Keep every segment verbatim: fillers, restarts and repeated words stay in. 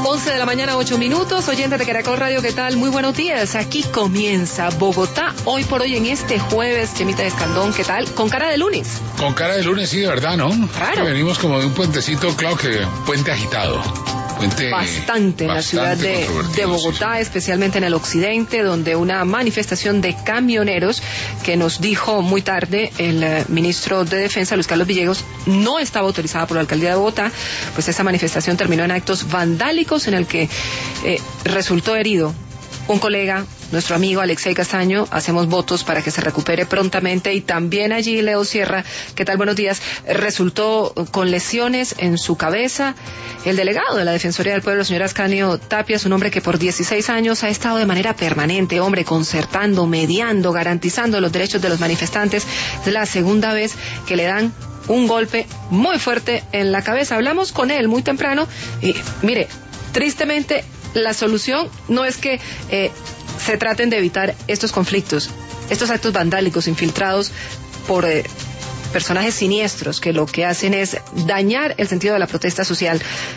once de la mañana, ocho minutos. Oyentes de Caracol Radio, ¿qué tal? Muy buenos días. Aquí comienza Bogotá, hoy por hoy en este jueves. Chemita de Escandón, ¿qué tal? Con cara de lunes. Con cara de lunes, sí, de verdad, ¿no? Claro. Venimos como de un puentecito, claro que puente agitado. Puente bastante en la ciudad de, de Bogotá, sí, especialmente en el occidente, donde una manifestación de camioneros que nos dijo muy tarde el uh, ministro de Defensa, Luis Carlos Villegas, no estaba autorizada por la alcaldía de Bogotá. Pues esa manifestación terminó en actos vandálicos en el que eh, resultó herido un colega, nuestro amigo Alexei Castaño. Hacemos votos para que se recupere prontamente. Y también allí Leo Sierra, ¿qué tal? Buenos días. Resultó con lesiones en su cabeza el delegado de la Defensoría del Pueblo, el señor Ascanio Tapias, un hombre que por dieciséis años ha estado de manera permanente, hombre, concertando, mediando, garantizando los derechos de los manifestantes. Es la segunda vez que le dan un golpe muy fuerte en la cabeza. Hablamos con él muy temprano y, mire, tristemente, la solución no es que eh, se traten de evitar estos conflictos, estos actos vandálicos infiltrados por eh, personajes siniestros que lo que hacen es dañar el sentido de la protesta social.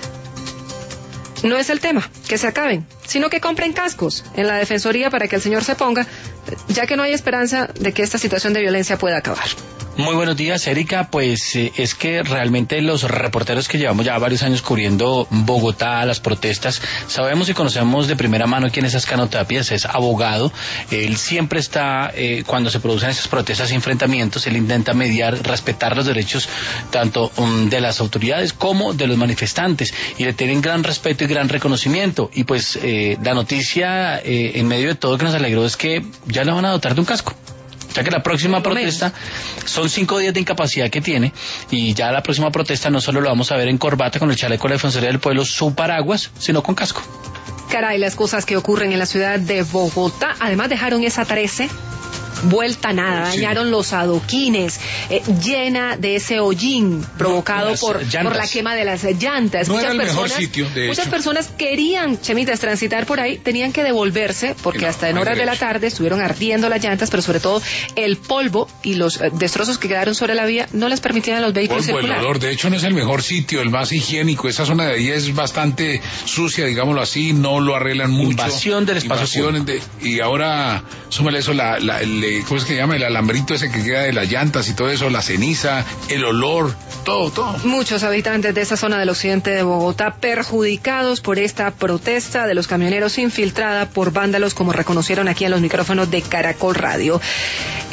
No es el tema, que se acaben, sino que compren cascos en la Defensoría para que el señor se ponga, ya que no hay esperanza de que esta situación de violencia pueda acabar. Muy buenos días, Erika. Pues eh, es que realmente los reporteros que llevamos ya varios años cubriendo Bogotá, las protestas, sabemos y conocemos de primera mano quién es Ascanio Tapias. Es abogado. Él siempre está, eh, cuando se producen esas protestas y enfrentamientos, él intenta mediar, respetar los derechos tanto um, de las autoridades como de los manifestantes, y le tienen gran respeto y gran reconocimiento. Y pues eh, la noticia eh, en medio de todo que nos alegró es que ya le van a dotar de un casco. O sea que la próxima protesta, son cinco días de incapacidad que tiene, y ya la próxima protesta no solo lo vamos a ver en corbata con el chaleco de la Defensoría del Pueblo, su paraguas, sino con casco. Caray, las cosas que ocurren en la ciudad de Bogotá. Además dejaron esa trece vuelta a nada, sí. Dañaron los adoquines, eh, llena de ese hollín provocado no, por, por la quema de las llantas. No muchas era el personas, mejor sitio, de muchas hecho. personas querían, chemitas, transitar por ahí, tenían que devolverse porque no, hasta en horas de la tarde estuvieron ardiendo las llantas, pero sobre todo el polvo y los eh, destrozos que quedaron sobre la vía no les permitían a los vehículos polvo, circular. El olor, de hecho no es el mejor sitio, el más higiénico. Esa zona de ahí es bastante sucia, digámoslo así, no lo arreglan mucho. Invasión del espacio Invasión de, y ahora, súmale eso, la, la, el, ¿cómo es que se llama? El alambrito ese que queda de las llantas y todo eso, la ceniza, el olor, todo, todo. Muchos habitantes de esa zona del occidente de Bogotá perjudicados por esta protesta de los camioneros infiltrada por vándalos, como reconocieron aquí en los micrófonos de Caracol Radio.